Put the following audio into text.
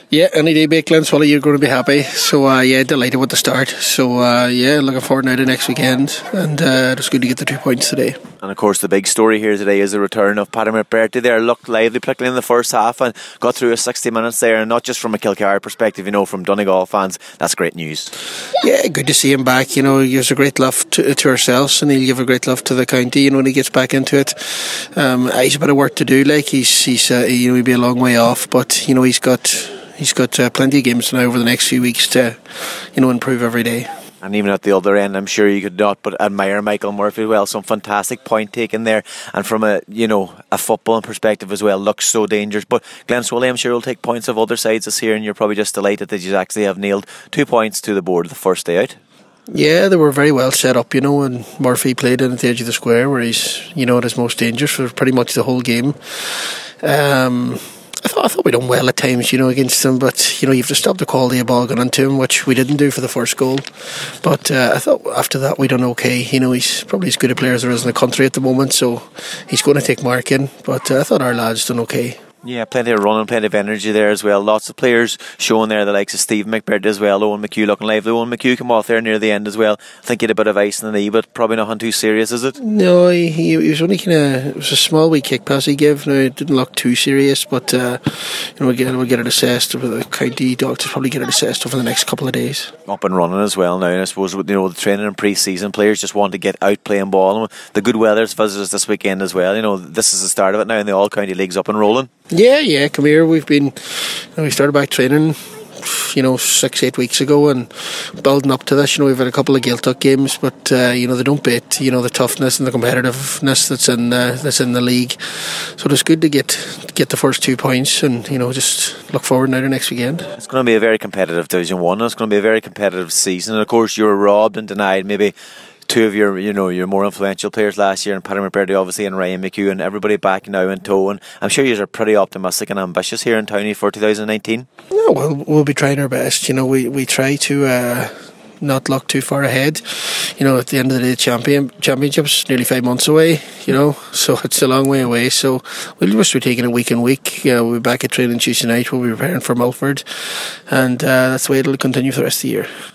Yeah, any day, mate, Glenswally, you're going to be happy. So, delighted with the start. So, looking forward now to next weekend. And it's good to get the 2 points today. And of course, the big story here today is the return of Paddy McBurty. There looked lively, particularly in the first half, and got through a 60 minutes there. And not just from a Kilcar perspective, from Donegal fans, that's great news. Yeah, good to see him back. He gives a great love to ourselves, and he'll give a great love to the county. When he gets back into it, he's a bit of work to do. Like he'll be a long way off, but He's got plenty of games now over the next few weeks to, improve every day. And even at the other end, I'm sure you could not but admire Michael Murphy as well. Some fantastic point taken there, and from a footballing perspective as well, looks so dangerous. But Glenswally, I'm sure, will take points of other sides this year, and you're probably just delighted that you actually have nailed 2 points to the board the first day out. Yeah, they were very well set up, and Murphy played in at the edge of the square where he's, at his most dangerous for pretty much the whole game. I thought we done well at times, against them, but you have to stop the quality of ball going into him, which we didn't do for the first goal. But I thought after that we done okay. He's probably as good a player as there is in the country at the moment, so he's going to take marking. But I thought our lads done okay. Yeah, plenty of running, plenty of energy there as well. Lots of players showing there, the likes of Steve McBurty as well. Owen McHugh looking lively. Owen McHugh came off there near the end as well. I think he had a bit of ice in the knee, but probably nothing too serious, is it? No, he was only it was a small wee kick pass he gave. No, it didn't look too serious, but we'll get it assessed. The county doctors probably get it assessed over the next couple of days. Up and running as well now, and I suppose the training and pre-season, players just want to get out playing ball, and the good weather's visited us this weekend as well. This is the start of it now, and the all county league's up and rolling. Yeah, come here. We started back training 6-8 weeks ago, and building up to this, we've had a couple of Gaeltacht games, but they don't beat the toughness and the competitiveness that's in the league. So it's good to get the first 2 points, and just look forward now to next weekend. It's going to be a very competitive Division 1. It's going to be a very competitive season, and of course you were robbed and denied maybe two of your more influential players last year, and Paddy McBurty obviously, and Ryan McHugh, and everybody back now in tow. And I'm sure you are pretty optimistic and ambitious here in Townie for 2019. Yeah, well, we'll be trying our best. We try to not look too far ahead. At the end of the day, championship's nearly 5 months away. So it's a long way away. So we'll just be taking it week in week. We'll be back at training Tuesday night. We'll be preparing for Milford, and that's the way it'll continue for the rest of the year.